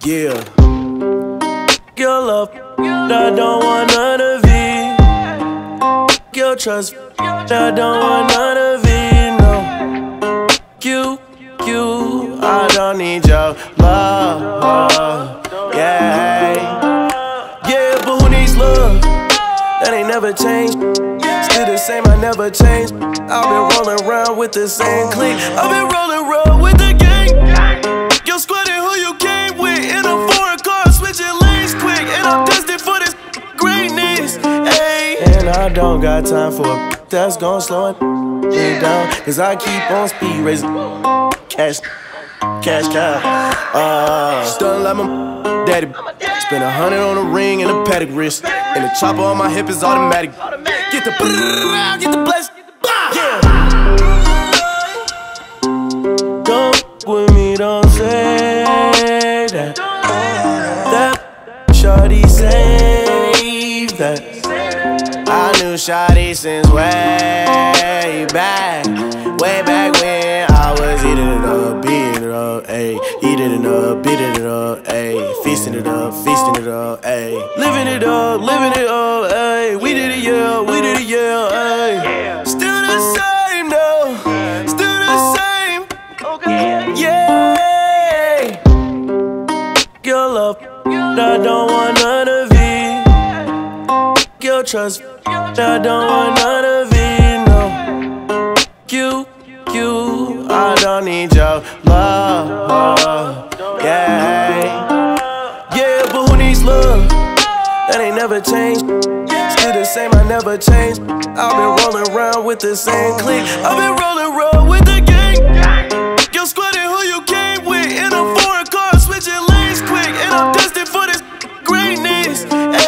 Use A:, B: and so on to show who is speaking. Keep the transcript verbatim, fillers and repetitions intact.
A: Yeah. Your love, I don't want none of it. Your trust, I don't want none of it. No. You, you, I don't need your love. Yeah. Yeah, but who needs love? That ain't never changed. Still the same, I never changed. I've been rolling around with the same clique. I've been rolling around with the gang. Yo, squatting who you came with in a foreign car, switching lanes quick. And I'm destined for this greatness. Ayy. And I don't got time for a that's gon' slow it down. Cause I keep on speed raising. Cash, cash cow. Uh, Stuntin' like my daddy. Spend a hundred on a ring and a paddock wrist. And the chopper on my hip is automatic. Get the get the bless. Yeah. Don't with me, don't say that. That shawty save that. I knew shawty since way back. Way back when I was eating it up, beating it up, ayy. Eating it up, beating it up, ayy. Feasting it up, feasting it up, ayy. Living it up, living it up, ayy. We did it, yeah, we did it, yeah, ayy. Still the same, though. Still the same. Okay. Yeah. Your love, I don't want none of it. Your trust, I don't want none of it, no. You, you, I don't need your love. Yeah. Yeah, but who needs love? That ain't never changed. Still the same, I never changed. I've been rolling around with the same clique. I've been rolling around with the gang. Yo, squatting who you came with in a foreign car, switching lanes quick. And I'm destined for this greatness.